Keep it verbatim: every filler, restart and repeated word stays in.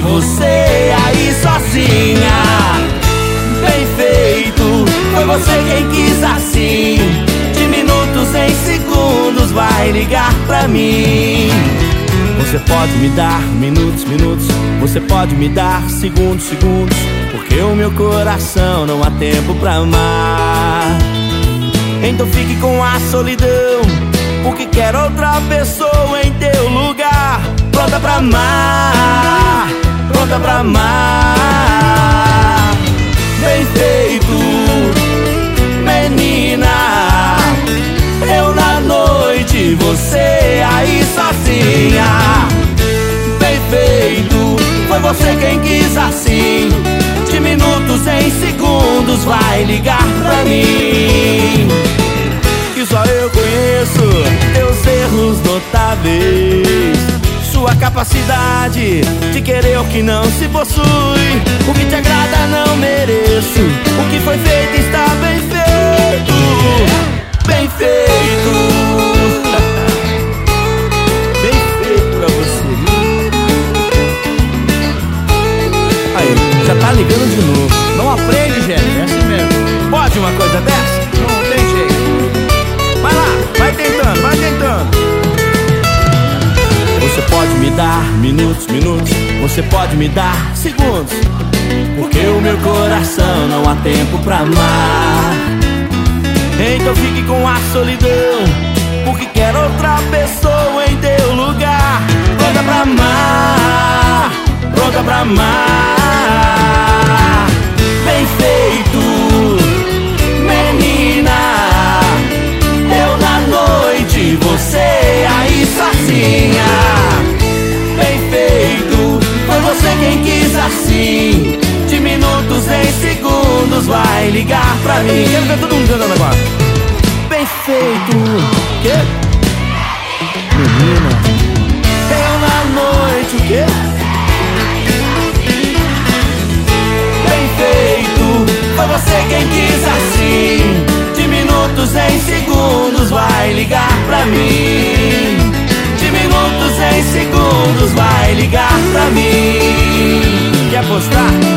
você aí sozinha. Bem feito, foi você quem quis assim. De minutos em segundos vai ligar pra mim. Você pode me dar minutos, minutos. Você pode me dar segundos, segundos. Porque o meu coração não há tempo pra amar. Então fique com a solidão, porque quero outra pessoa em teu lugar. Pronta pra amar, pronta pra amar. Bem feito, menina. Eu na noite, você aí sozinha. Bem feito, foi você quem quis assim. De minutos em segundos vai ligar pra mim. Que só eu conheço teus erros notáveis, sua capacidade de querer o que não se possui. O que te agrada não mereço. O que foi feito está bem feito. Bem feito. Bem feito pra você. Aí, já tá ligando de novo. Não aprende, gente, é assim mesmo. Pode uma coisa dessa? Não tem jeito. Vai lá, vai tentando, vai tentando. Você pode me dar minutos, minutos. Você pode me dar segundos. Porque o meu coração não há tempo pra amar. Então fique com a solidão, porque quero outra pessoa em teu lugar. Pronta pra amar, pronta pra amar. Bem feito, menina. Eu na noite, você aí sozinha. Bem feito, foi você quem quis assim. De minutos em segundos vai ligar pra mim. Quero ver todo mundo cantando agora. Bem feito. Quê? Menina. Eu na noite, o quê? Bem feito, foi você quem quis assim. De minutos em segundos vai ligar pra mim. De minutos em segundos vai ligar pra mim. Quer apostar?